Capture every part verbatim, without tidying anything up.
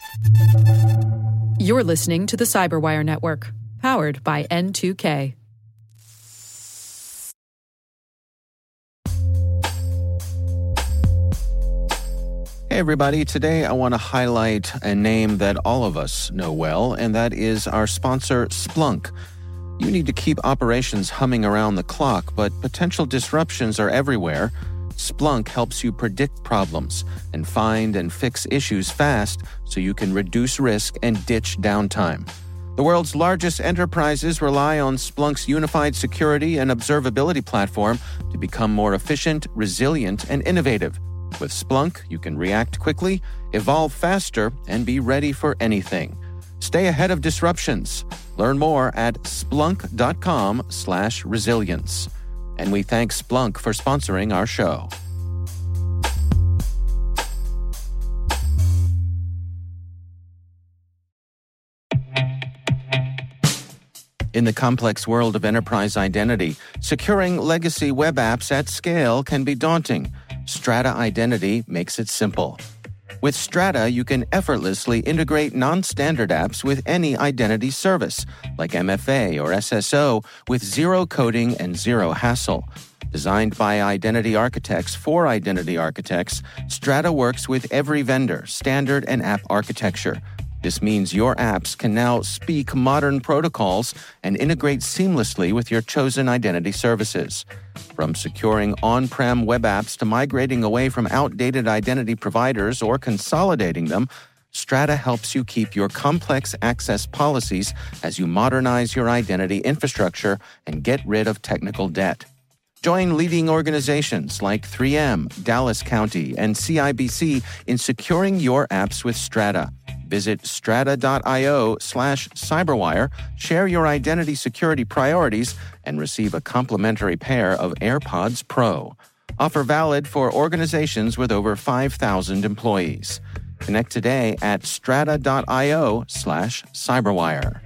You're listening to the Cyberwire Network, powered by N two K. Hey everybody, today I want to highlight a name that all of us know well, and that is our sponsor, Splunk. You need to keep operations humming around the clock, but potential disruptions are everywhere. Splunk helps you predict problems and find and fix issues fast so you can reduce risk and ditch downtime. The world's largest enterprises rely on Splunk's unified security and observability platform to become more efficient, resilient, and innovative. With Splunk, you can react quickly, evolve faster, and be ready for anything. Stay ahead of disruptions. Learn more at splunk.com slash resilience. And we thank Splunk for sponsoring our show. In the complex world of enterprise identity, securing legacy web apps at scale can be daunting. Strata Identity makes it simple. With Strata, you can effortlessly integrate non-standard apps with any identity service, like M F A or S S O, with zero coding and zero hassle. Designed by identity architects for identity architects, Strata works with every vendor, standard, and app architecture. This means your apps can now speak modern protocols and integrate seamlessly with your chosen identity services. From securing on-prem web apps to migrating away from outdated identity providers or consolidating them, Strata helps you keep your complex access policies as you modernize your identity infrastructure and get rid of technical debt. Join leading organizations like three M, Dallas County, and C I B C in securing your apps with Strata. Visit strata.io slash cyberwire, share your identity security priorities, and receive a complimentary pair of AirPods Pro. Offer valid for organizations with over five thousand employees. Connect today at strata.io slash cyberwire.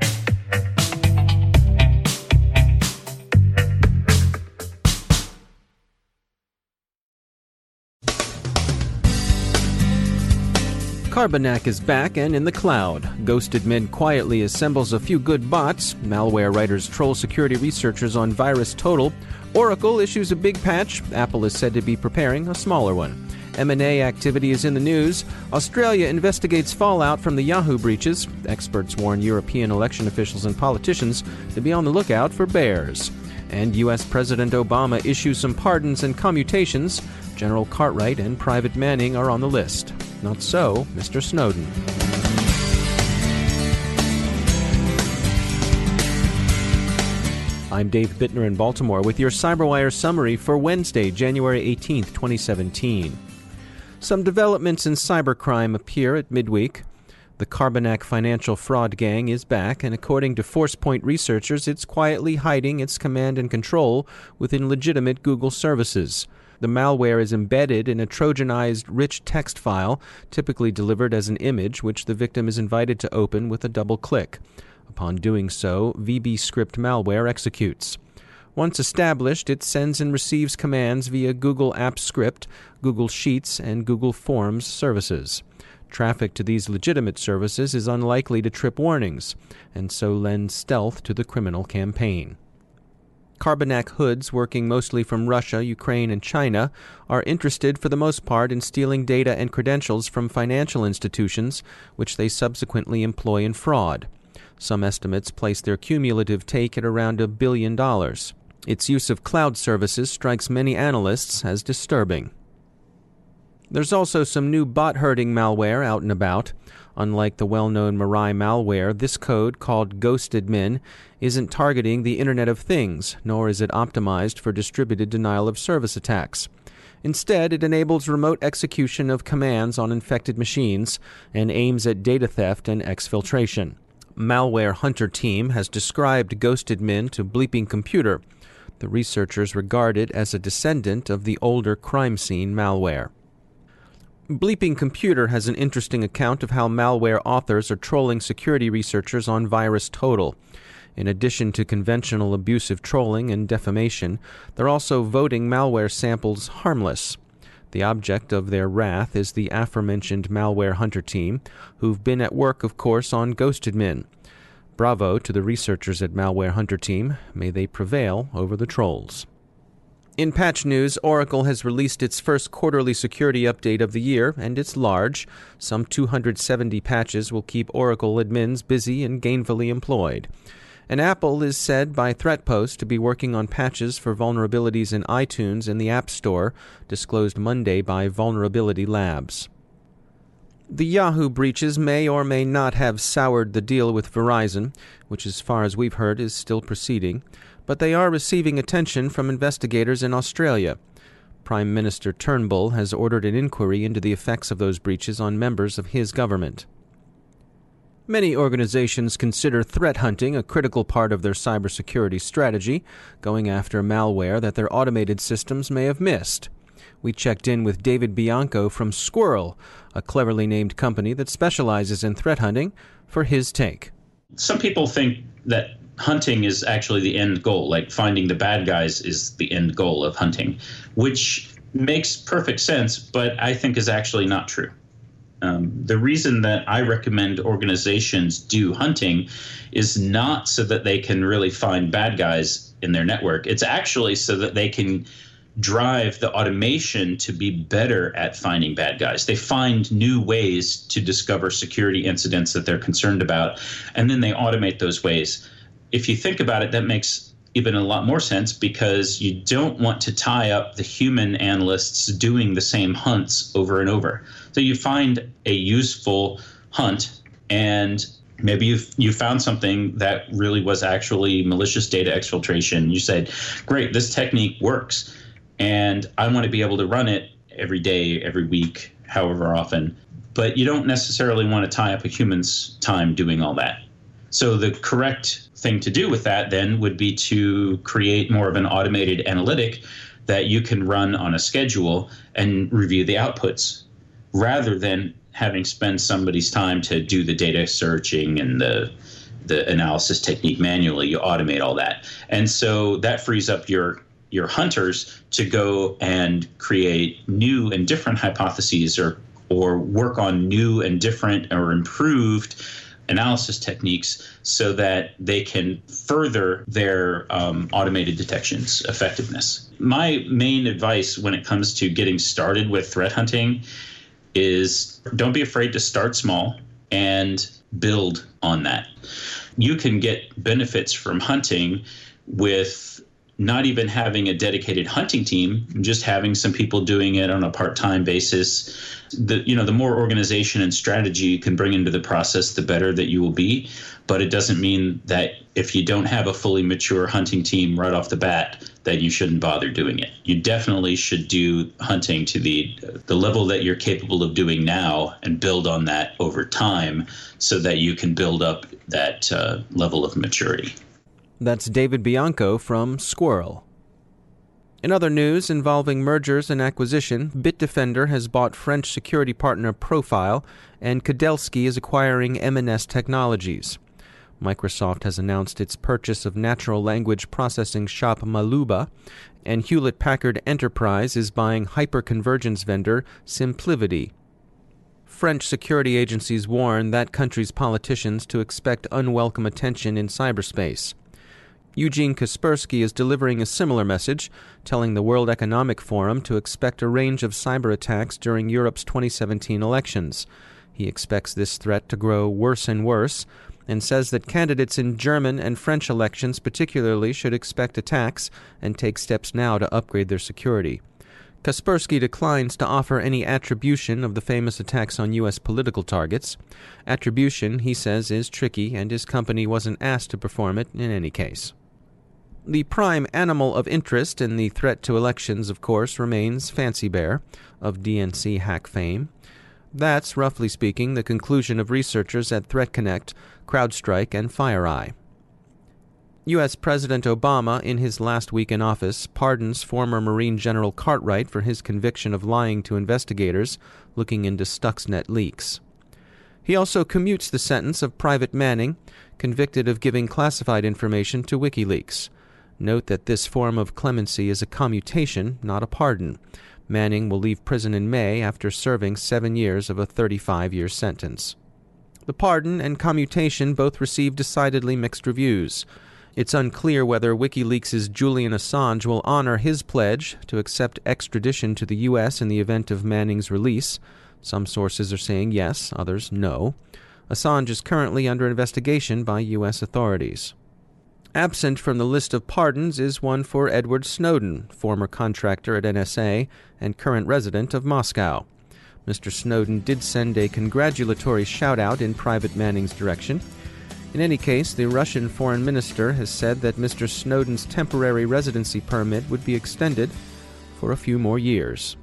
Carbanak is back and in the cloud. GhostAdmin quietly assembles a few good bots. Malware writers troll security researchers on VirusTotal. Oracle issues a big patch. Apple is said to be preparing a smaller one. M and A activity is in the news. Australia investigates fallout from the Yahoo breaches. Experts warn European election officials and politicians to be on the lookout for bears. And U S President Obama issues some pardons and commutations. General Cartwright and Private Manning are on the list. Not so, Mister Snowden. I'm Dave Bittner in Baltimore with your CyberWire summary for Wednesday, January eighteenth, twenty seventeen. Some developments in cybercrime appear at midweek. The Carbanak financial fraud gang is back, and according to ForcePoint researchers, it's quietly hiding its command and control within legitimate Google services. The malware is embedded in a Trojanized rich text file, typically delivered as an image, which the victim is invited to open with a double click. Upon doing so, VBScript malware executes. Once established, it sends and receives commands via Google Apps Script, Google Sheets, and Google Forms services. Traffic to these legitimate services is unlikely to trip warnings, and so lends stealth to the criminal campaign. Carbanak hoods, working mostly from Russia, Ukraine, and China, are interested for the most part in stealing data and credentials from financial institutions, which they subsequently employ in fraud. Some estimates place their cumulative take at around a billion dollars. Its use of cloud services strikes many analysts as disturbing. There's also some new bot-herding malware out and about. Unlike the well-known Mirai malware, this code, called GhostAdmin, isn't targeting the Internet of Things, nor is it optimized for distributed denial-of-service attacks. Instead, it enables remote execution of commands on infected machines and aims at data theft and exfiltration. Malware Hunter Team has described GhostAdmin to Bleeping Computer. The researchers regard it as a descendant of the older crime scene malware. Bleeping Computer has an interesting account of how malware authors are trolling security researchers on VirusTotal. In addition to conventional abusive trolling and defamation, they're also voting malware samples harmless. The object of their wrath is the aforementioned malware hunter team, who've been at work, of course, on GhostAdmin. Bravo to the researchers at Malware Hunter Team. May they prevail over the trolls. In patch news, Oracle has released its first quarterly security update of the year, and it's large. Some two hundred seventy patches will keep Oracle admins busy and gainfully employed. And Apple is said by ThreatPost to be working on patches for vulnerabilities in iTunes and the App Store, disclosed Monday by Vulnerability Labs. The Yahoo breaches may or may not have soured the deal with Verizon, which as far as we've heard is still proceeding, but they are receiving attention from investigators in Australia. Prime Minister Turnbull has ordered an inquiry into the effects of those breaches on members of his government. Many organizations consider threat hunting a critical part of their cybersecurity strategy, going after malware that their automated systems may have missed. We checked in with David Bianco from Squirrel, a cleverly named company that specializes in threat hunting, for his take. Some people think that hunting is actually the end goal, like finding the bad guys is the end goal of hunting, which makes perfect sense, but I think is actually not true. Um, the reason that I recommend organizations do hunting is not so that they can really find bad guys in their network. It's actually so that they can drive the automation to be better at finding bad guys. They find new ways to discover security incidents that they're concerned about, and then they automate those ways. If you think about it, that makes even a lot more sense because you don't want to tie up the human analysts doing the same hunts over and over. So you find a useful hunt, and maybe you you found something that really was actually malicious data exfiltration. You said, great, this technique works, and I want to be able to run it every day, every week, however often. But you don't necessarily want to tie up a human's time doing all that. So the correct thing to do with that then would be to create more of an automated analytic that you can run on a schedule and review the outputs, rather than having spent somebody's time to do the data searching and the the analysis technique manually. You automate all that. And so that frees up your your hunters to go and create new and different hypotheses, or or work on new and different or improved analysis techniques so that they can further their um, automated detection's effectiveness. My main advice when it comes to getting started with threat hunting is don't be afraid to start small and build on that. You can get benefits from hunting with not even having a dedicated hunting team, just having some people doing it on a part-time basis. The, you know, the more organization and strategy you can bring into the process, the better that you will be. But it doesn't mean that if you don't have a fully mature hunting team right off the bat, that you shouldn't bother doing it. You definitely should do hunting to the the level that you're capable of doing now and build on that over time so that you can build up that uh, level of maturity. That's David Bianco from Squirrel. In other news involving mergers and acquisition, Bitdefender has bought French security partner Profile, and Kudelski is acquiring M and S Technologies. Microsoft has announced its purchase of natural language processing shop Maluba, and Hewlett-Packard Enterprise is buying hyperconvergence vendor Simplivity. French security agencies warn that country's politicians to expect unwelcome attention in cyberspace. Eugene Kaspersky is delivering a similar message, telling the World Economic Forum to expect a range of cyber attacks during Europe's twenty seventeen elections. He expects this threat to grow worse and worse, and says that candidates in German and French elections particularly should expect attacks and take steps now to upgrade their security. Kaspersky declines to offer any attribution of the famous attacks on U S political targets. Attribution, he says, is tricky, and his company wasn't asked to perform it in any case. The prime animal of interest in the threat to elections, of course, remains Fancy Bear, of D N C hack fame. That's, roughly speaking, the conclusion of researchers at ThreatConnect, CrowdStrike, and FireEye. U S President Obama, in his last week in office, pardons former Marine General Cartwright for his conviction of lying to investigators looking into Stuxnet leaks. He also commutes the sentence of Private Manning, convicted of giving classified information to WikiLeaks. Note that this form of clemency is a commutation, not a pardon. Manning will leave prison in May after serving seven years of a thirty-five-year sentence. The pardon and commutation both received decidedly mixed reviews. It's unclear whether WikiLeaks' Julian Assange will honor his pledge to accept extradition to the U S in the event of Manning's release. Some sources are saying yes, others no. Assange is currently under investigation by U S authorities. Absent from the list of pardons is one for Edward Snowden, former contractor at N S A and current resident of Moscow. Mister Snowden did send a congratulatory shout-out in Private Manning's direction. In any case, the Russian foreign minister has said that Mister Snowden's temporary residency permit would be extended for a few more years.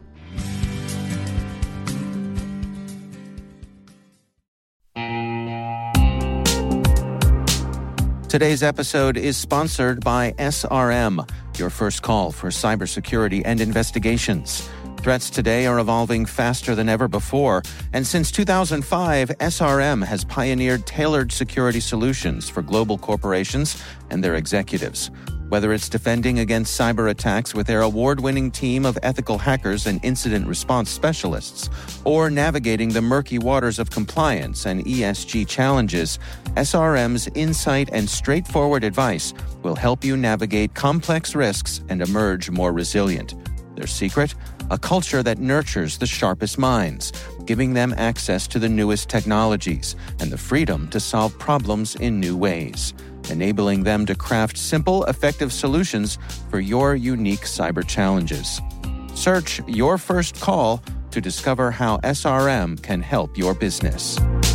Today's episode is sponsored by S R M, your first call for cybersecurity and investigations. Threats today are evolving faster than ever before, and since two thousand five, S R M has pioneered tailored security solutions for global corporations and their executives. Whether it's defending against cyber attacks with their award-winning team of ethical hackers and incident response specialists, or navigating the murky waters of compliance and E S G challenges, S R M's insight and straightforward advice will help you navigate complex risks and emerge more resilient. Their secret? A culture that nurtures the sharpest minds, giving them access to the newest technologies and the freedom to solve problems in new ways, enabling them to craft simple, effective solutions for your unique cyber challenges. Search Your First Call to discover how S R M can help your business.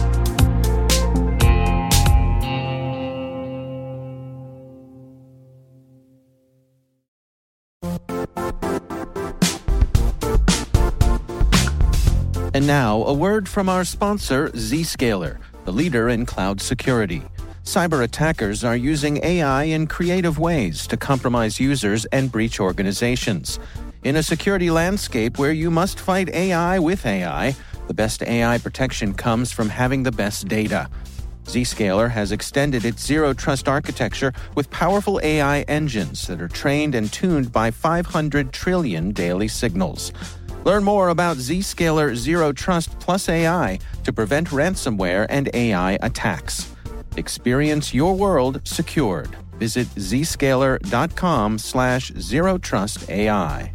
And now, a word from our sponsor, Zscaler, the leader in cloud security. Cyber attackers are using A I in creative ways to compromise users and breach organizations. In a security landscape where you must fight A I with A I, the best A I protection comes from having the best data. Zscaler has extended its Zero Trust architecture with powerful A I engines that are trained and tuned by five hundred trillion daily signals. Learn more about Zscaler Zero Trust plus A I to prevent ransomware and A I attacks. Experience your world secured. Visit zscaler.com slash zero trust AI.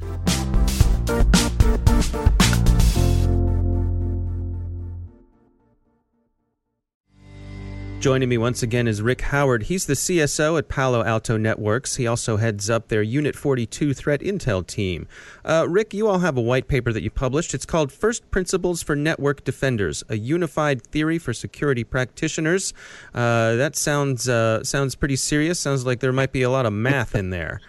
Joining me once again is Rick Howard. He's the C S O at Palo Alto Networks. He also heads up their Unit forty-two Threat Intel team. Uh, Rick, you all have a white paper that you published. It's called First Principles for Network Defenders, a Unified Theory for Security Practitioners. Uh, that sounds uh, sounds pretty serious. Sounds like there might be a lot of math in there.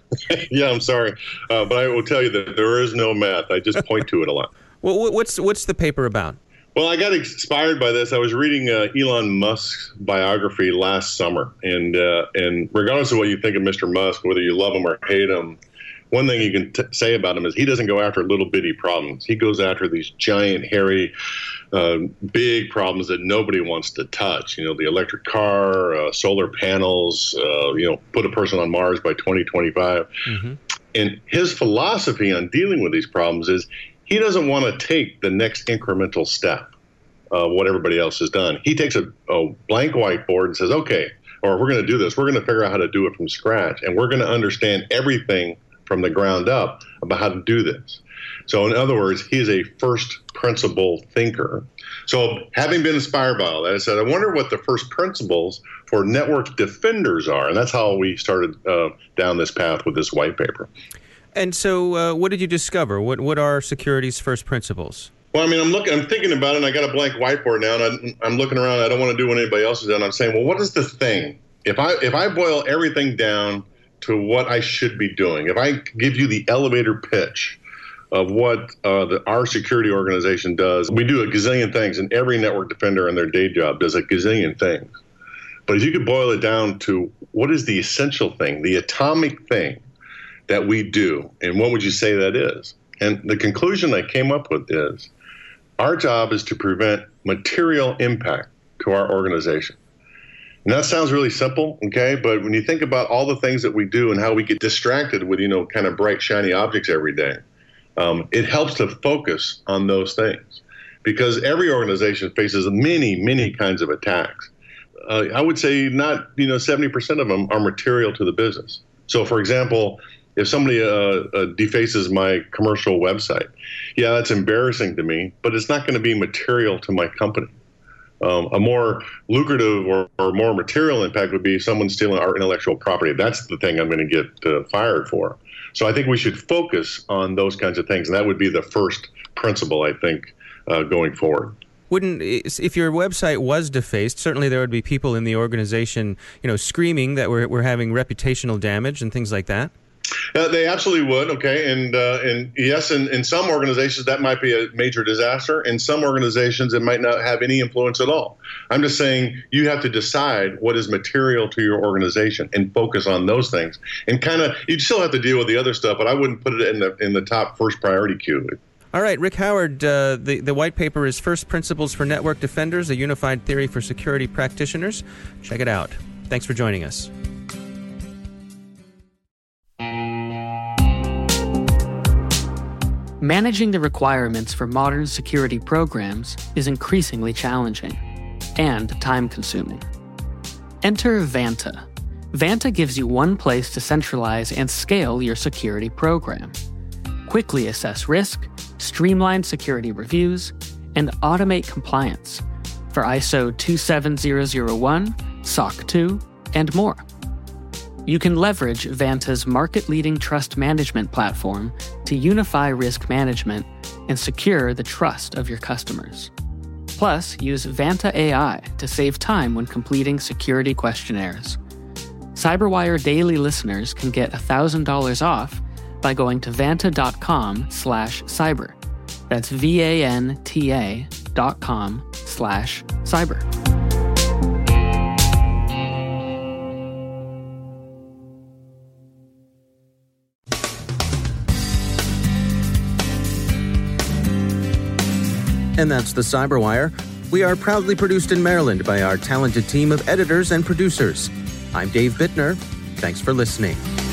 Yeah, I'm sorry. Uh, but I will tell you that there is no math. I just point to it a lot. Well, what's what's the paper about? Well, I got inspired by this. I was reading uh, Elon Musk's biography last summer, and uh, and regardless of what you think of Mister Musk, whether you love him or hate him, one thing you can t- say about him is he doesn't go after little bitty problems. He goes after these giant, hairy, uh, big problems that nobody wants to touch. You know, the electric car, uh, solar panels, uh, you know, put a person on Mars by twenty twenty-five. Mm-hmm. And his philosophy on dealing with these problems is he doesn't want to take the next incremental step of what everybody else has done. He takes a, a blank whiteboard and says, okay, or we're going to do this. We're going to figure out how to do it from scratch, and we're going to understand everything from the ground up about how to do this. So in other words, he is a first principle thinker. So having been inspired by all that, I said, I wonder what the first principles for network defenders are. And that's how we started uh, down this path with this white paper. And so uh, what did you discover? What what are security's first principles? Well, I mean, I'm looking, I'm thinking about it, and I got a blank whiteboard now, and I'm, I'm looking around. I don't want to do what anybody else has done. I'm saying, well, what is the thing? If I if I boil everything down to what I should be doing, if I give you the elevator pitch of what uh, the, our security organization does, we do a gazillion things, and every network defender in their day job does a gazillion things. But if you could boil it down to what is the essential thing, the atomic thing that we do, and what would you say that is? And the conclusion I came up with is our job is to prevent material impact to our organization. And that sounds really simple, okay? But when you think about all the things that we do and how we get distracted with, you know, kind of bright, shiny objects every day, um, it helps to focus on those things because every organization faces many, many kinds of attacks. Uh, I would say not, you know, seventy percent of them are material to the business. So, for example, if somebody uh, uh, defaces my commercial website, yeah, that's embarrassing to me, but it's not going to be material to my company. Um, a more lucrative or, or more material impact would be someone stealing our intellectual property. That's the thing I'm going to get uh, fired for. So I think we should focus on those kinds of things, and that would be the first principle, I think, uh, going forward. Wouldn't, if your website was defaced, certainly there would be people in the organization, you know, screaming that we're we're having reputational damage and things like that? Uh, they absolutely would, okay, and uh, and yes, in, in some organizations that might be a major disaster. In some organizations it might not have any influence at all. I'm just saying you have to decide what is material to your organization and focus on those things. And kind of, you still have to deal with the other stuff, but I wouldn't put it in the in the top first priority queue. All right, Rick Howard, uh, the, the white paper is First Principles for Network Defenders, a Unified Theory for Security Practitioners. Check it out. Thanks for joining us. Managing the requirements for modern security programs is increasingly challenging and time-consuming. Enter Vanta. Vanta gives you one place to centralize and scale your security program. Quickly assess risk, streamline security reviews, and automate compliance for I S O two seven zero zero one, S O C two, and more. You can leverage Vanta's market-leading trust management platform to unify risk management and secure the trust of your customers. Plus, use Vanta A I to save time when completing security questionnaires. CyberWire Daily listeners can get one thousand dollars off by going to vanta.com slash cyber. That's V-A-N-T-A dot com slash cyber. And that's the CyberWire. We are proudly produced in Maryland by our talented team of editors and producers. I'm Dave Bittner. Thanks for listening.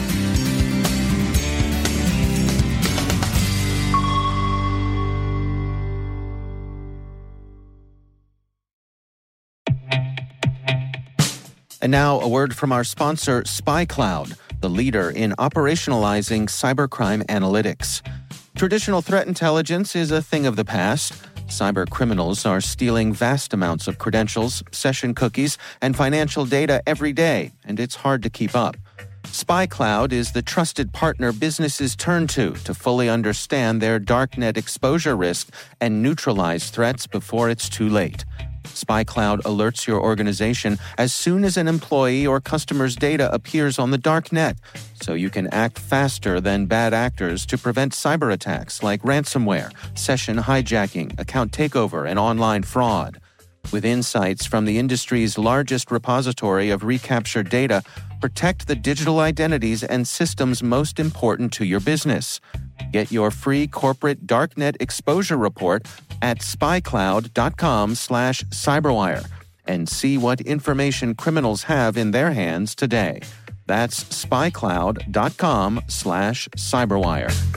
And now a word from our sponsor, SpyCloud, the leader in operationalizing cybercrime analytics. Traditional threat intelligence is a thing of the past. Cyber criminals are stealing vast amounts of credentials, session cookies, and financial data every day, and it's hard to keep up. SpyCloud is the trusted partner businesses turn to to fully understand their darknet exposure risk and neutralize threats before it's too late. SpyCloud alerts your organization as soon as an employee or customer's data appears on the dark net, so you can act faster than bad actors to prevent cyber attacks like ransomware, session hijacking, account takeover, and online fraud. With insights from the industry's largest repository of recaptured data, protect the digital identities and systems most important to your business. Get your free corporate darknet exposure report at spycloud.com slash cyberwire and see what information criminals have in their hands today. That's spycloud.com slash cyberwire.